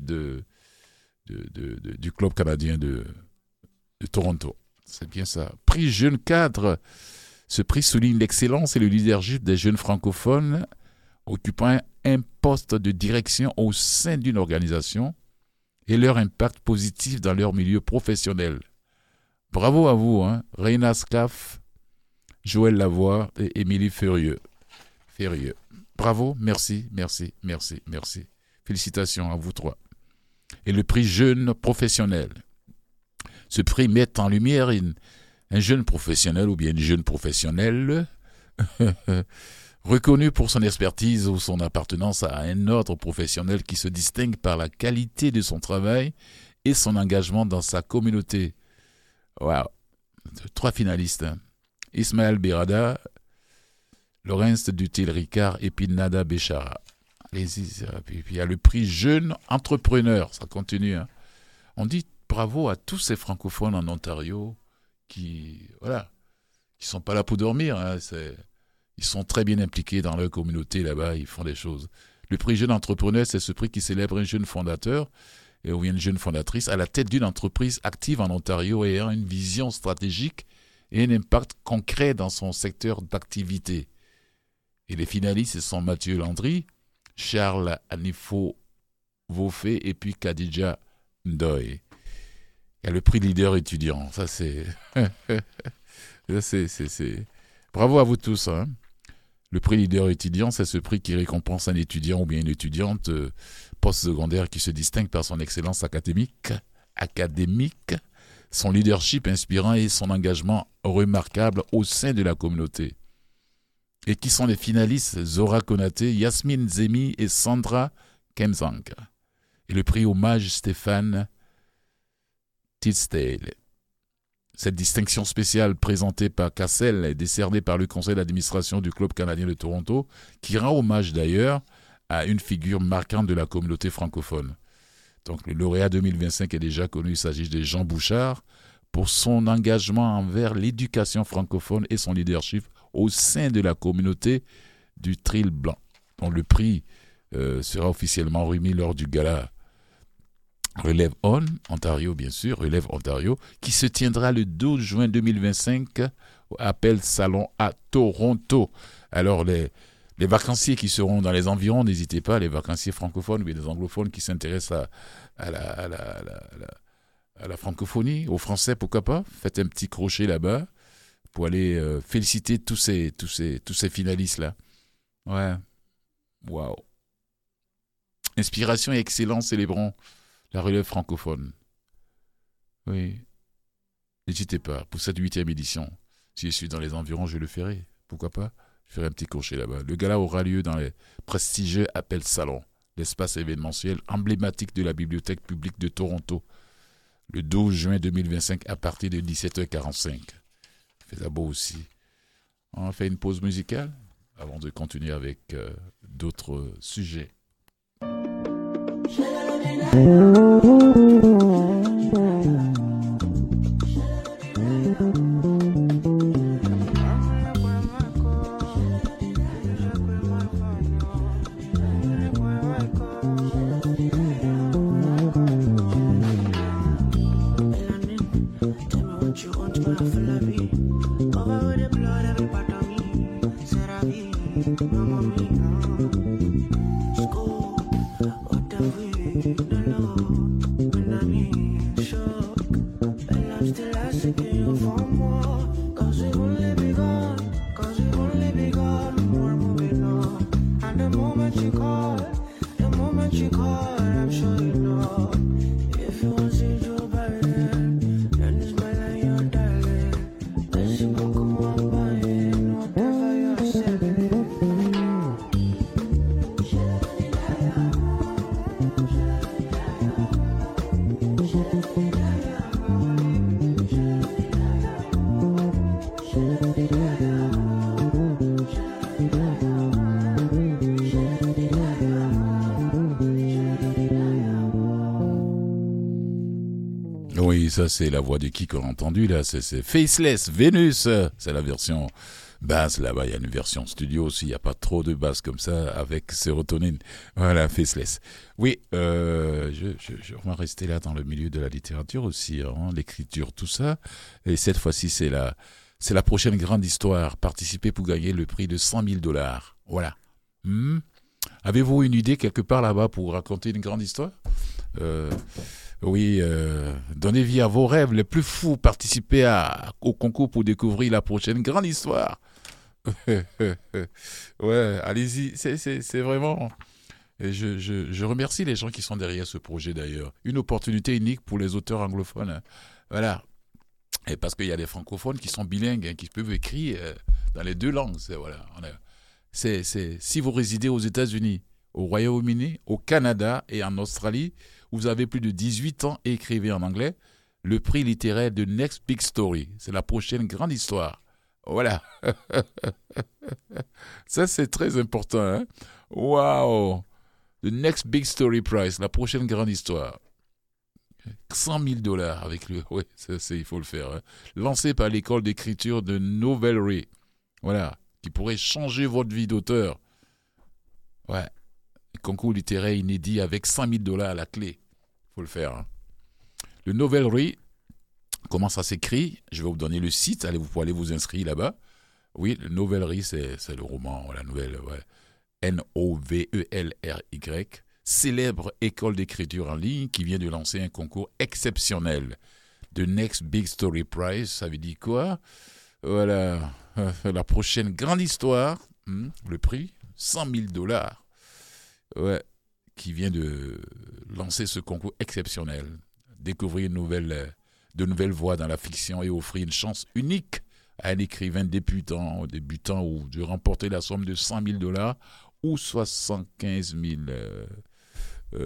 du club canadien de Toronto. C'est bien ça. Prix Jeune Cadre. Ce prix souligne l'excellence et le leadership des jeunes francophones occupant un poste de direction au sein d'une organisation et leur impact positif dans leur milieu professionnel. Bravo à vous, hein, Reina Scaf, Joël Lavoie et Émilie Ferrieux. Bravo, merci. Félicitations à vous 3. Et le prix Jeune Professionnel. Ce prix met en lumière un jeune professionnel ou bien une jeune professionnelle reconnu pour son expertise ou son appartenance à un ordre professionnel qui se distingue par la qualité de son travail et son engagement dans sa communauté. Wow. 3 finalistes. Hein. Ismaël Berada, Laurence Dutil-Ricard et puis Nada Béchara. Puis il y a le prix Jeune Entrepreneur. Ça continue. Hein. On dit bravo à tous ces francophones en Ontario qui sont pas là pour dormir. Hein. Ils sont très bien impliqués dans leur communauté là-bas, ils font des choses. Le prix Jeune Entrepreneur, c'est ce prix qui célèbre un jeune fondateur ou une jeune fondatrice à la tête d'une entreprise active en Ontario et ayant une vision stratégique et un impact concret dans son secteur d'activité. Et les finalistes sont Mathieu Landry, Charles Anifo-Vofé et puis Khadija Ndoye. Il y a le prix Leader étudiant, ça c'est... Bravo à vous tous. Hein. Le prix Leader étudiant, c'est ce prix qui récompense un étudiant ou bien une étudiante post-secondaire qui se distingue par son excellence académique, son leadership inspirant et son engagement remarquable au sein de la communauté. Et qui sont les finalistes Zora Konaté, Yasmine Zemi et Sandra Kemzang. Et le prix Hommage Stéphane Tisdale. Cette distinction spéciale présentée par Cassel est décernée par le conseil d'administration du Club canadien de Toronto, qui rend hommage d'ailleurs à une figure marquante de la communauté francophone. Donc le lauréat 2025 est déjà connu, il s'agit de Jean Bouchard, pour son engagement envers l'éducation francophone et son leadership au sein de la communauté du Tril Blanc, dont le prix sera officiellement remis lors du gala Relève On, Ontario bien sûr, Relève Ontario, qui se tiendra le 12 juin 2025 au Appel Salon à Toronto. Alors les vacanciers qui seront dans les environs, n'hésitez pas, les vacanciers francophones ou bien les anglophones qui s'intéressent à la francophonie, aux Français, pourquoi pas, faites un petit crochet là-bas pour aller féliciter tous ces finalistes-là. Ouais, waouh. Inspiration et excellence, célébrons la relève francophone. Oui. N'hésitez pas, pour cette 8e édition, si je suis dans les environs, je le ferai. Pourquoi pas? Je ferai un petit crochet là-bas. Le gala aura lieu dans les prestigieux Appel Salon, l'espace événementiel emblématique de la Bibliothèque publique de Toronto, le 12 juin 2025 à partir de 17h45. Fait ça beau aussi. On fait une pause musicale avant de continuer avec d'autres sujets. Oui, ça c'est la voix de qui qu'on a entendu là, c'est Faceless, Vénus, c'est la version basse là-bas, il y a une version studio aussi, il n'y a pas trop de basse comme ça avec sérotonine, voilà, Faceless. Oui, je vais rester là dans le milieu de la littérature aussi, hein, l'écriture, tout ça, et cette fois-ci c'est la prochaine grande histoire, participer pour gagner le prix de $100,000, voilà. Avez-vous une idée quelque part là-bas pour raconter une grande histoire? Oui, donnez vie à vos rêves les plus fous, participez au concours pour découvrir la prochaine grande histoire. Ouais, allez-y, c'est vraiment... Et je remercie les gens qui sont derrière ce projet d'ailleurs. Une opportunité unique pour les auteurs anglophones. Hein. Voilà. Et parce qu'il y a des francophones qui sont bilingues, hein, qui peuvent écrire dans les deux langues. Si vous résidez aux États-Unis, au Royaume-Uni, au Canada et en Australie, vous avez plus de 18 ans et écrivez en anglais, le prix littéraire de Next Big Story. C'est la prochaine grande histoire. Voilà. Ça, c'est très important. Hein? Wow. The Next Big Story Prize, la prochaine grande histoire. $100,000 avec le... Oui, il faut le faire. Hein? Lancé par l'école d'écriture de Novelry. Voilà. Qui pourrait changer votre vie d'auteur. Ouais. Concours littéraire inédit avec $100,000 à la clé. Il faut le faire. Hein. Le Novelry, comment ça s'écrit? Je vais vous donner le site. Vous pouvez aller vous inscrire là-bas. Oui, le Novelry, c'est le roman, la nouvelle. Ouais. Novelry. Célèbre école d'écriture en ligne qui vient de lancer un concours exceptionnel. The Next Big Story Prize, ça veut dire quoi? Voilà. La prochaine grande histoire. Le prix, $100,000. Ouais, qui vient de lancer ce concours exceptionnel, découvrir de nouvelles voies dans la fiction et offrir une chance unique à un écrivain débutant ou de remporter la somme de $100,000 ou 75 000.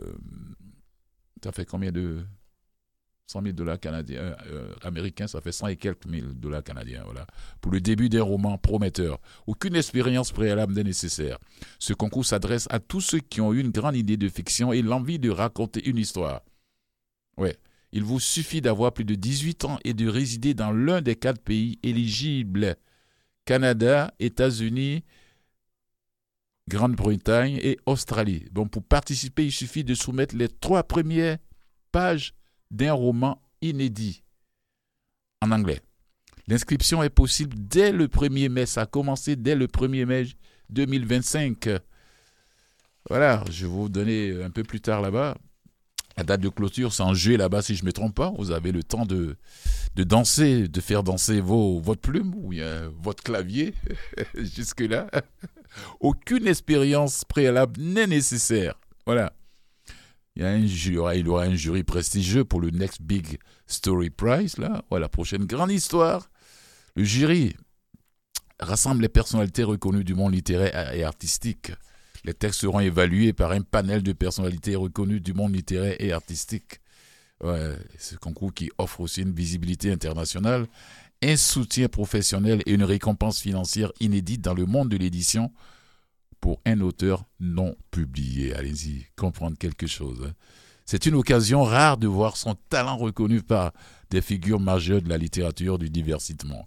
Ça fait combien de $100,000 canadiens, américains, ça fait 100 et quelques $1,000 canadiens, voilà. Pour le début d'un roman prometteur. Aucune expérience préalable n'est nécessaire. Ce concours s'adresse à tous ceux qui ont eu une grande idée de fiction et l'envie de raconter une histoire. Ouais. Il vous suffit d'avoir plus de 18 ans et de résider dans l'un des 4 pays éligibles. Canada, États-Unis, Grande-Bretagne et Australie. Bon, pour participer, il suffit de soumettre les 3 premières pages d'un roman inédit en anglais. L'inscription est possible dès le 1er mai. Ça a commencé dès le 1er mai 2025. Voilà, je vais vous donner un peu plus tard là-bas. La date de clôture, c'est en juillet là-bas, si je ne me trompe pas. Vous avez le temps de danser, de faire danser votre plume ou votre clavier jusque-là. Aucune expérience préalable n'est nécessaire. Voilà. Il y aura un jury prestigieux pour le Next Big Story Prize, là, la prochaine grande histoire. Le jury rassemble les personnalités reconnues du monde littéraire et artistique. Les textes seront évalués par un panel de personnalités reconnues du monde littéraire et artistique. Ouais, ce concours qui offre aussi une visibilité internationale, un soutien professionnel et une récompense financière inédite dans le monde de l'édition pour un auteur non publié. Allez-y, comprendre quelque chose. Hein. C'est une occasion rare de voir son talent reconnu par des figures majeures de la littérature du divertissement.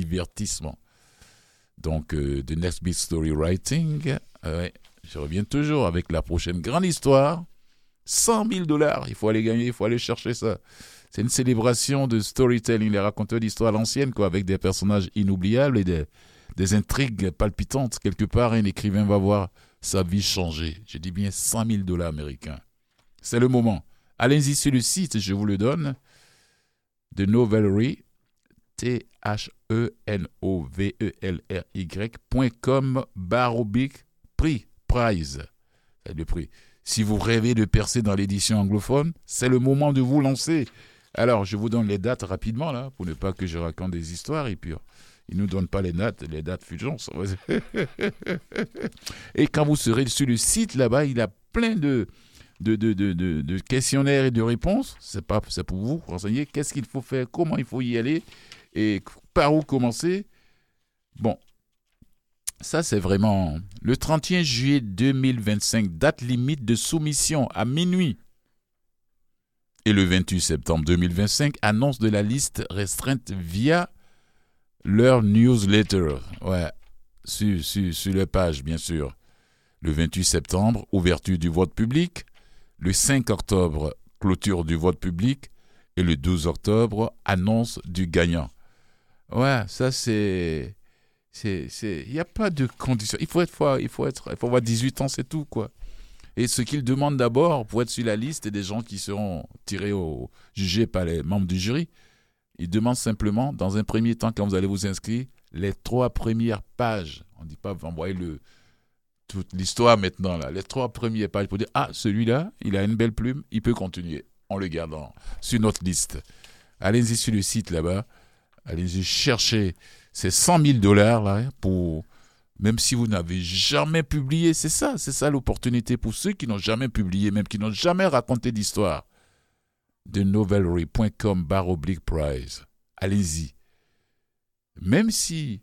Donc, The Next Big Story Writing, je reviens toujours avec la prochaine grande histoire. $100,000, il faut aller gagner, il faut aller chercher ça. C'est une célébration de storytelling, les raconteurs d'histoires à l'ancienne, avec des personnages inoubliables et des intrigues palpitantes. Quelque part, un écrivain va voir sa vie changer. Je dis bien $100,000 américains. C'est le moment. Allez-y sur le site, je vous le donne, de Novelry, THENOVELRY.com/prix, prize. C'est le prix. Si vous rêvez de percer dans l'édition anglophone, c'est le moment de vous lancer. Alors, je vous donne les dates rapidement, là, pour ne pas que je raconte des histoires, et puis ils ne nous donnent pas les dates Fulgence. Et quand vous serez sur le site, là-bas, il y a plein de questionnaires et de réponses. C'est pour vous renseigner qu'est-ce qu'il faut faire, comment il faut y aller, et par où commencer. Bon, ça c'est vraiment le 31 juillet 2025, date limite de soumission à minuit. Et le 28 septembre 2025, annonce de la liste restreinte via leur newsletter. Ouais, sur leur page, bien sûr. Le 28 septembre, ouverture du vote public. Le 5 octobre, clôture du vote public. Et le 12 octobre, annonce du gagnant. Ouais, ça c'est... Il n'y a pas de condition. Il faut avoir 18 ans, c'est tout, quoi. Et ce qu'ils demandent d'abord, pour être sur la liste des gens qui seront jugés par les membres du jury, ils demandent simplement, dans un premier temps, quand vous allez vous inscrire, les 3 premières pages. On ne dit pas, vous envoyez toute l'histoire maintenant, là. Les 3 premières pages pour dire, celui-là, il a une belle plume, il peut continuer. On le garde sur notre liste. Allez-y sur le site là-bas. Allez-y chercher ces $100,000 là, pour, même si vous n'avez jamais publié, c'est ça l'opportunité pour ceux qui n'ont jamais publié, même qui n'ont jamais raconté d'histoire. De novelry.com/prize. Allez-y. Même si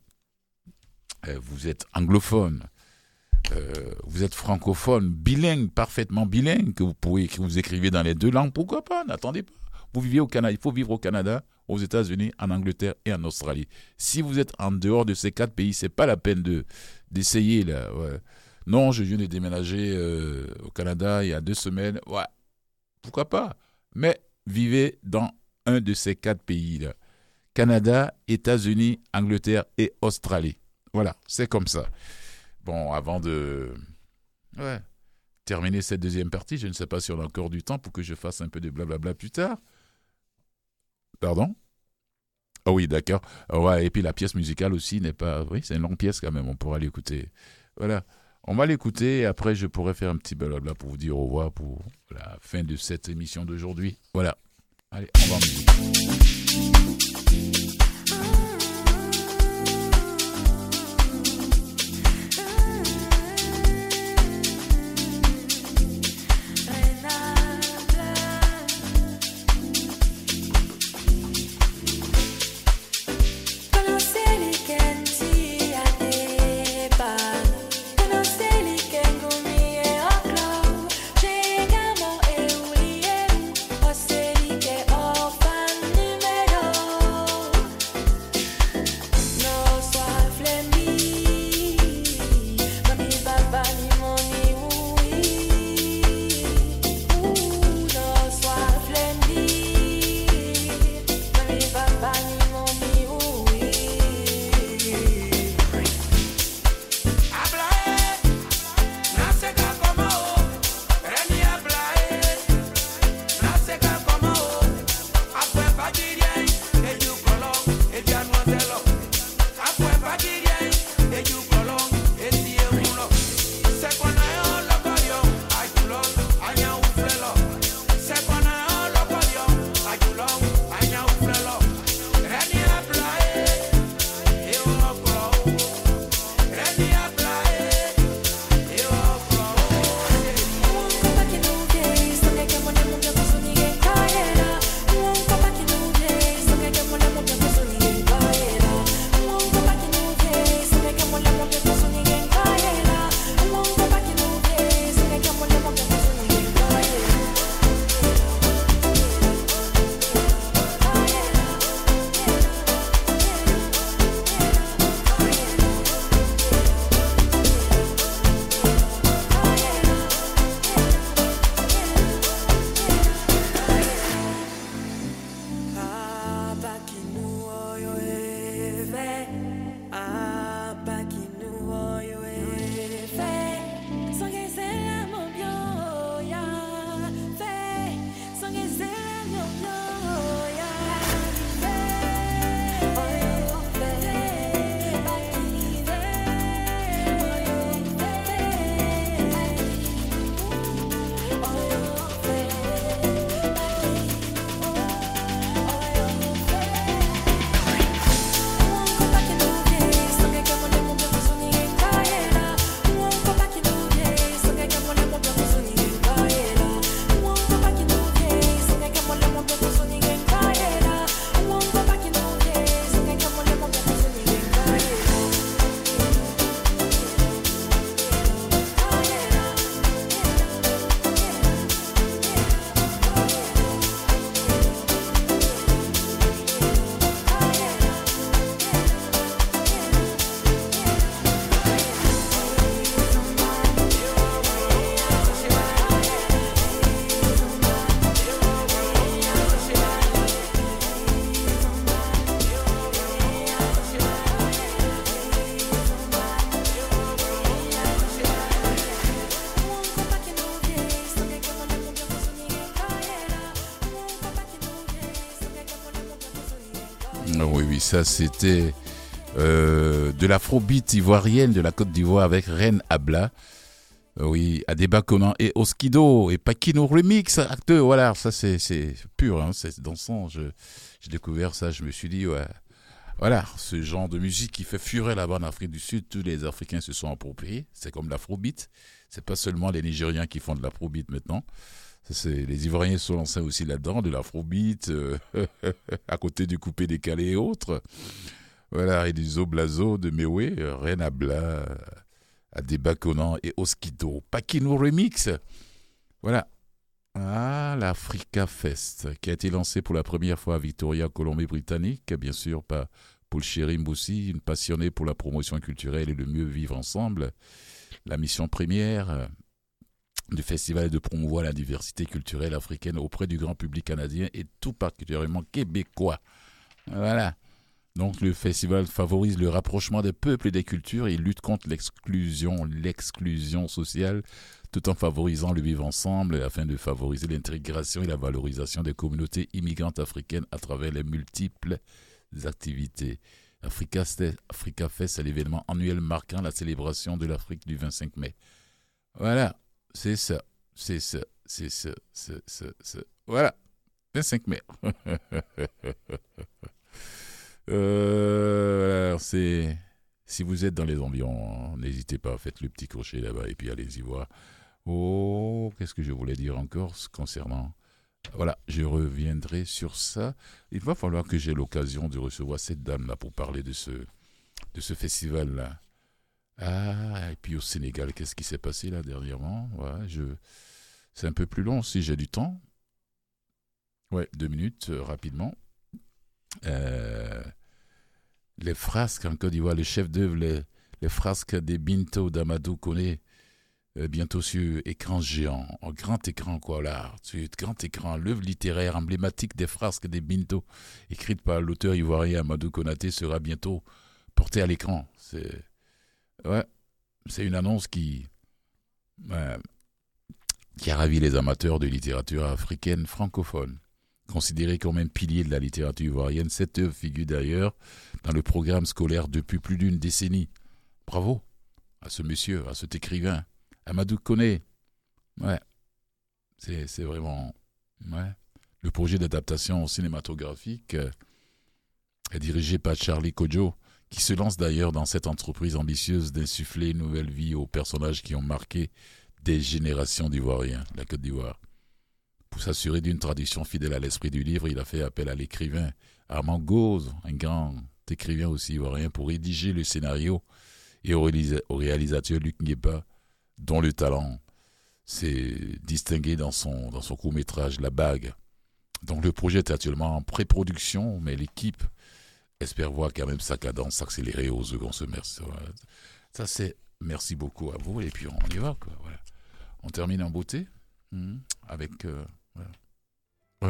vous êtes anglophone, vous êtes francophone, bilingue, parfaitement bilingue, que vous écrivez dans les 2 langues, pourquoi pas, n'attendez pas. Vous vivez au Canada, il faut vivre au Canada, aux États-Unis, en Angleterre et en Australie. Si vous êtes en dehors de ces 4 pays, c'est pas la peine d'essayer là. Ouais. Non, je viens de déménager au Canada il y a 2 semaines. Ouais, pourquoi pas. Mais vivez dans un de ces 4 pays là. Canada, États-Unis, Angleterre et Australie. Voilà, c'est comme ça. Bon, avant de terminer cette deuxième partie, je ne sais pas si on a encore du temps pour que je fasse un peu de blablabla plus tard. Pardon ? Ah oui, d'accord. Ouais, et puis la pièce musicale aussi n'est pas... Oui, c'est une longue pièce quand même, on pourra l'écouter. Voilà, on va l'écouter et après je pourrai faire un petit blablabla pour vous dire au revoir pour la fin de cette émission d'aujourd'hui. Voilà, allez, on va en musique. Oui, ça c'était de l'afrobeat ivoirienne de la Côte d'Ivoire avec Reine Abla. Oui, Adeba Conan et Oskido et Pakino Remix, acteur, voilà, ça c'est pur, hein, c'est dansant. J'ai découvert ça, je me suis dit, ouais, voilà, ce genre de musique qui fait fureur là-bas en Afrique du Sud, tous les Africains se sont appropriés, c'est comme l'afrobeat, c'est pas seulement les Nigériens qui font de l'afrobeat maintenant, les Ivoiriens sont lancés aussi là-dedans, de l'afrobeat, à côté du coupé décalé et autres, voilà, et du Zoblazo de Mewé, Reine Abla, Adeba Conan et Oskido, Pakino Remix. Voilà. Ah, l'Africa Fest, qui a été lancé pour la première fois à Victoria, Colombie-Britannique, bien sûr par Paul Chéri Mboussi, une passionnée pour la promotion culturelle et le mieux vivre ensemble. La mission première du festival est de promouvoir la diversité culturelle africaine auprès du grand public canadien et tout particulièrement québécois. Voilà. Donc le festival favorise le rapprochement des peuples et des cultures et lutte contre l'exclusion sociale tout en favorisant le vivre ensemble afin de favoriser l'intégration et la valorisation des communautés immigrantes africaines à travers les multiples activités. Africa Fest, c'est l'événement annuel marquant la célébration de l'Afrique du 25 mai. Voilà, c'est ça. Voilà, 25 mai. Alors si vous êtes dans les environs, n'hésitez pas, faites le petit crochet là-bas et puis allez-y voir. Oh, qu'est-ce que je voulais dire encore concernant... Voilà, je reviendrai sur ça. Il va falloir que j'ai l'occasion de recevoir cette dame-là pour parler de ce festival-là. Ah, et puis au Sénégal, qu'est-ce qui s'est passé là dernièrement? Ouais, c'est un peu plus long si j'ai du temps. Ouais, 2 minutes, rapidement. Les frasques en Côte d'Ivoire, les chefs d'œuvre, les frasques des Binto d'Amadou Koné, bientôt sur écran géant, en grand écran, quoi, là, sur grand écran, l'œuvre littéraire emblématique des frasques des Binto, écrite par l'auteur ivoirien Amadou Konaté, sera bientôt portée à l'écran. C'est une annonce qui a ravi les amateurs de littérature africaine francophone. Considérée comme un pilier de la littérature ivoirienne, cette œuvre figure d'ailleurs dans le programme scolaire depuis plus d'une décennie. Bravo à ce monsieur, à cet écrivain, Amadou Koné. Ouais, c'est vraiment... Ouais. Le projet d'adaptation cinématographique est dirigé par Charlie Kodjo, qui se lance d'ailleurs dans cette entreprise ambitieuse d'insuffler une nouvelle vie aux personnages qui ont marqué des générations d'Ivoiriens, la Côte d'Ivoire. Pour s'assurer d'une traduction fidèle à l'esprit du livre, il a fait appel à l'écrivain Armand Gauze, un grand écrivain aussi ivoirien, pour rédiger le scénario, et au réalisateur Luc Nguépa, dont le talent s'est distingué dans son court-métrage La Bague. Donc le projet est actuellement en pré-production, mais l'équipe espère voir quand même sa cadence s'accélérer au second semestre. Ça c'est merci beaucoup à vous, et puis on y va, quoi. Voilà. On termine en beauté avec... voilà.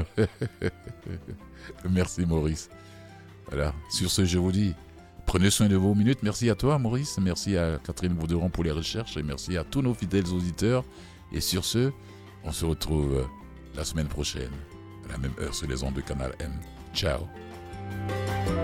Merci Maurice. Voilà. Sur ce, je vous dis, prenez soin de vos minutes. Merci à toi Maurice, merci à Catherine Bauderon pour les recherches et merci à tous nos fidèles auditeurs. Et sur ce, on se retrouve la semaine prochaine à la même heure sur les ondes de Canal M. Ciao.